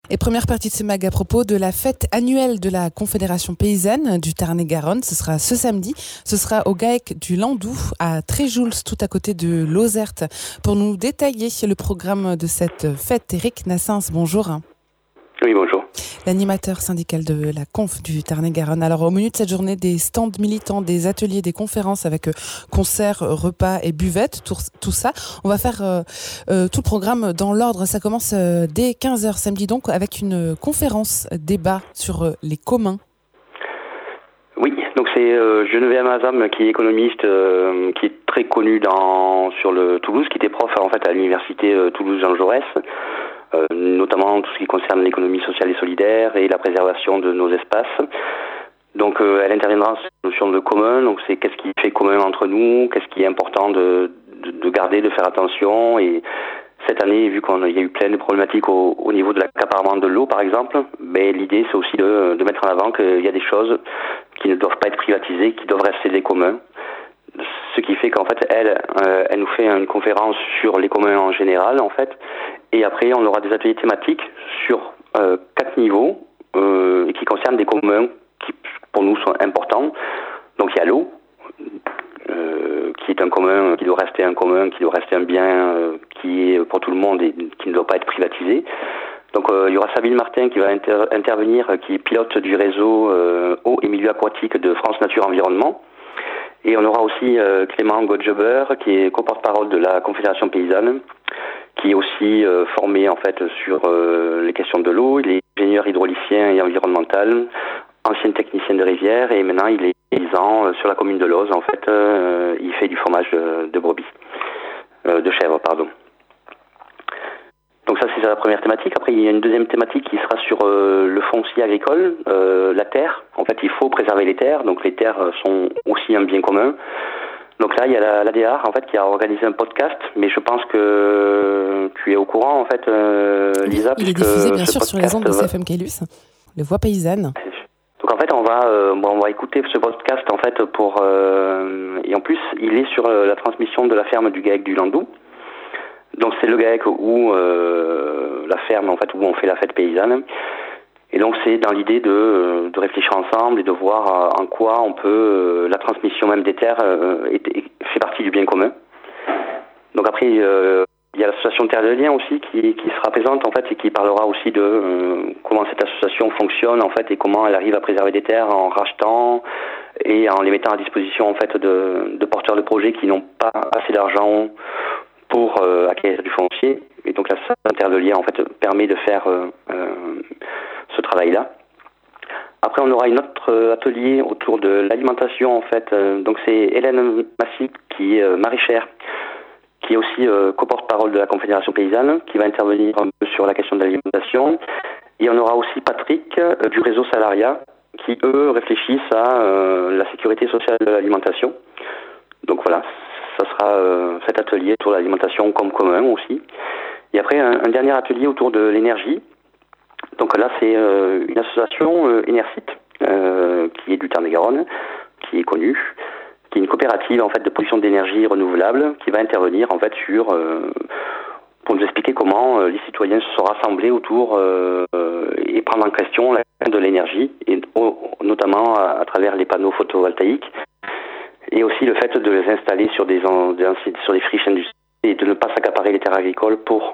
Et première partie de ce mag à propos de la fête annuelle de la Confédération paysanne du Tarn-et-Garonne. Ce sera ce samedi. Ce sera au GAEC du Landou à Tréjouls, tout à côté de Lozerte. Pour nous détailler le programme de cette fête, Eric Nassens, bonjour. Oui, bonjour. L'animateur syndical de la Conf du Tarn-et-Garonne. Alors, au menu de cette journée, des stands militants, des ateliers, des conférences avec concerts, repas et buvettes, tout ça. On va faire tout le programme dans l'ordre. Ça commence dès 15h samedi, donc, avec une conférence débat sur les communs. Oui, donc c'est Geneviève Azam qui est économiste, qui est très connue sur le Toulouse, qui était prof en fait à l'université Toulouse-Jean Jaurès. Notamment tout ce qui concerne l'économie sociale et solidaire et la préservation de nos espaces. Donc elle interviendra sur la notion de commun, donc c'est qu'est-ce qui fait commun entre nous, qu'est-ce qui est important de garder, de faire attention. Et cette année, vu qu'il y a eu plein de problématiques au niveau de l'accaparement de l'eau par exemple, mais l'idée c'est aussi de mettre en avant qu'il y a des choses qui ne doivent pas être privatisées, qui doivent rester des communs. Ce qui fait qu'en fait, elle nous fait une conférence sur les communs en général, en fait. Et après, on aura des ateliers thématiques sur 4 niveaux et qui concernent des communs qui, pour nous, sont importants. Donc, il y a l'eau, qui est un commun, qui doit rester un commun, qui doit rester un bien qui est pour tout le monde et qui ne doit pas être privatisé. Donc, il y aura Sabine Martin qui va intervenir, qui est pilote du réseau eau et milieu aquatique de France Nature Environnement. Et on aura aussi Clément Godjeber, qui est co-porte-parole de la Confédération paysanne, qui est aussi formé en fait sur les questions de l'eau. Il est ingénieur hydraulicien et environnemental, ancien technicien de rivière, et maintenant il est paysan sur la commune de Loz. En fait, il fait du fromage de brebis, de chèvre, pardon. Donc ça, c'est la première thématique. Après, il y a une deuxième thématique qui sera sur le foncier agricole, la terre. En fait, il faut préserver les terres. Donc les terres sont aussi un bien commun. Donc là, il y a l'ADR, en fait, qui a organisé un podcast. Mais je pense que tu es au courant, en fait, Lisa. Il est diffusé, bien sûr, sur les ondes de CFM Caylus, les voix paysannes. Donc en fait, on va écouter ce podcast, en fait, et en plus, il est sur la transmission de la ferme du GAEC du Landou. Donc c'est le GAEC où la ferme en fait où on fait la fête paysanne. Et donc c'est dans l'idée de réfléchir ensemble et de voir en quoi on peut la transmission même des terres fait partie du bien commun. Donc après il y a l'association Terre de Liens aussi qui sera présente en fait et qui parlera aussi de comment cette association fonctionne en fait et comment elle arrive à préserver des terres en rachetant et en les mettant à disposition en fait de porteurs de projets qui n'ont pas assez d'argent pour acquérir du foncier. Et donc la Terre de Liens en fait permet de faire ce travail-là. Après on aura un autre atelier autour de l'alimentation en fait. Donc c'est Hélène Massy qui est maraîchère, qui est aussi co-porte-parole de la Confédération paysanne, qui va intervenir un peu sur la question de l'alimentation. Et on aura aussi Patrick du réseau Salaria, qui eux réfléchissent à la sécurité sociale de l'alimentation. Donc voilà. Ça sera cet atelier autour de l'alimentation comme commun aussi. Et après, un dernier atelier autour de l'énergie. Donc là, c'est une association Enersit, qui est du Tarn-et-Garonne, qui est connue, qui est une coopérative en fait de production d'énergie renouvelable, qui va intervenir en fait pour nous expliquer comment les citoyens se sont rassemblés autour et prendre en question la question de l'énergie, et notamment à travers les panneaux photovoltaïques. Et aussi le fait de les installer sur des friches industrielles et de ne pas s'accaparer les terres agricoles pour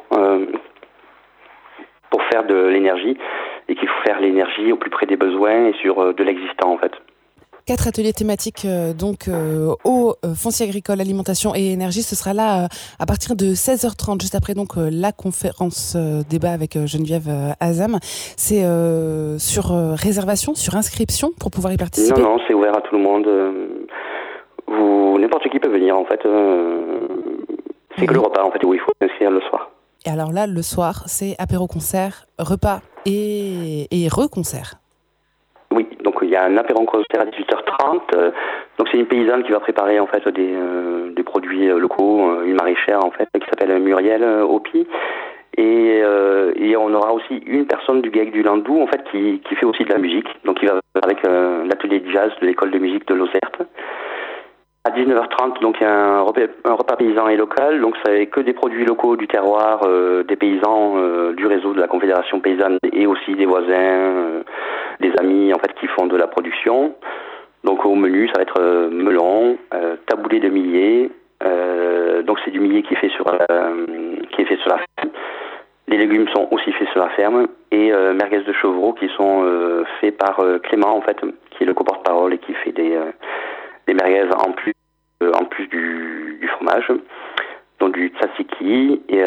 faire de l'énergie, et qu'il faut faire l'énergie au plus près des besoins et sur de l'existant en fait. 4 ateliers thématiques eau, foncier agricole, alimentation et énergie. Ce sera là à partir de 16h30, juste après donc la conférence débat avec Geneviève Azam. C'est sur réservation, sur inscription pour pouvoir y participer? Non, c'est ouvert à tout le monde. N'importe qui peut venir en fait. C'est que le repas en fait où il faut s'inscrire le soir. Et alors là, le soir, c'est apéro-concert, repas et reconcert. Oui, donc il y a un apéro-concert à 18h30. Donc c'est une paysanne qui va préparer en fait des produits locaux, une maraîchère en fait qui s'appelle Muriel Hopi. Et on aura aussi une personne du GAEC du Landou en fait qui fait aussi de la musique. Donc il va avec l'atelier de jazz de l'école de musique de Lozerte. À 19h30, donc il y a un repas paysan et local. Donc c'est que des produits locaux du terroir, des paysans du réseau de la Confédération paysanne et aussi des voisins, des amis en fait qui font de la production. Donc au menu, ça va être melon, taboulé de millet. Donc c'est du millet qui est fait sur la ferme. Les légumes sont aussi faits sur la ferme et merguez de chevreau qui sont faits par Clément en fait, qui est le co-porte-parole et qui fait des merguez en plus du fromage. Donc du tzatziki et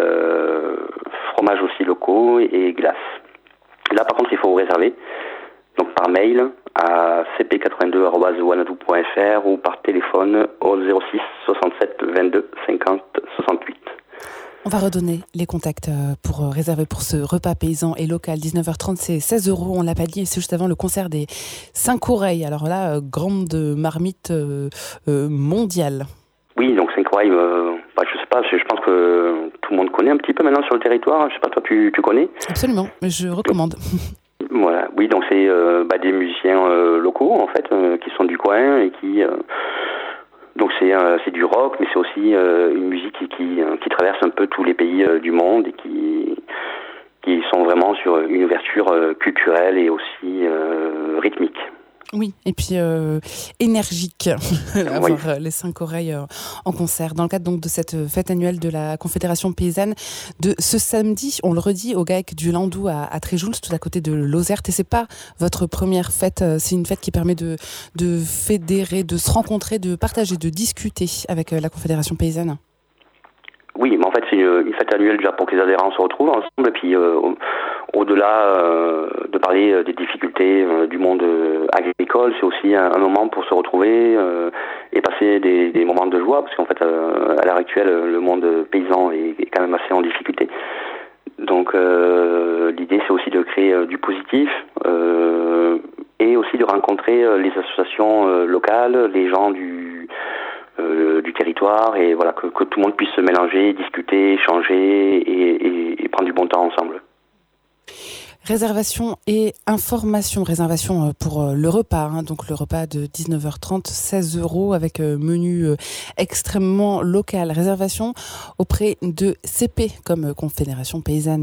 fromage aussi locaux et glace. Là par contre il faut réserver. Donc par mail à cp82@wanadoo.fr ou par téléphone au 06 67 22 50 68. On va redonner les contacts pour réserver pour ce repas paysan et local. 19h30, c'est 16 €, on l'a pas dit, c'est juste avant le concert des 5 oreilles. Alors là, grande marmite mondiale. Oui, donc 5 oreilles, je sais pas, je pense que tout le monde connaît un petit peu maintenant sur le territoire. Je sais pas, toi tu connais ? Absolument, je recommande. Voilà, oui, donc c'est des musiciens locaux en fait, qui sont du coin et qui donc c'est du rock, mais c'est aussi une musique qui traverse un peu tous les pays du monde et qui sont vraiment sur une ouverture culturelle et aussi rythmique. Oui, et puis énergique, avoir les 5 oreilles en concert. Dans le cadre donc de cette fête annuelle de la Confédération paysanne, de ce samedi, on le redit, au GAEC du Landou à Tréjouls, tout à côté de Lozerte. Et c'est pas votre première fête, c'est une fête qui permet de fédérer, de se rencontrer, de partager, de discuter avec la Confédération paysanne. Oui, mais en fait c'est une fête annuelle déjà pour que les adhérents se retrouvent ensemble et puis au-delà de parler des difficultés du monde agricole, c'est aussi un moment pour se retrouver et passer des moments de joie parce qu'en fait à l'heure actuelle le monde paysan est quand même assez en difficulté. Donc l'idée c'est aussi de créer du positif et aussi de rencontrer les associations locales, les gens du territoire et voilà que tout le monde puisse se mélanger, discuter, échanger et prendre du bon temps ensemble. Réservation et information. Réservation pour le repas, donc le repas de 19h30, 16 € avec menu extrêmement local. Réservation auprès de CP comme Confédération paysanne,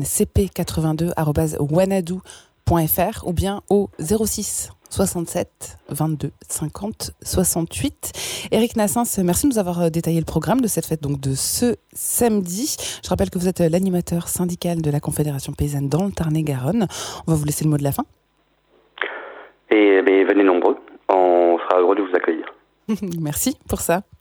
cp82@wanadoo.fr ou bien au 06 67 22 50 68. Éric Nassens, merci de nous avoir détaillé le programme de cette fête donc de ce samedi. Je rappelle que vous êtes l'animateur syndical de la Confédération paysanne dans le Tarn-et-Garonne. On va vous laisser le mot de la fin. Et venez nombreux, on sera heureux de vous accueillir. Merci pour ça.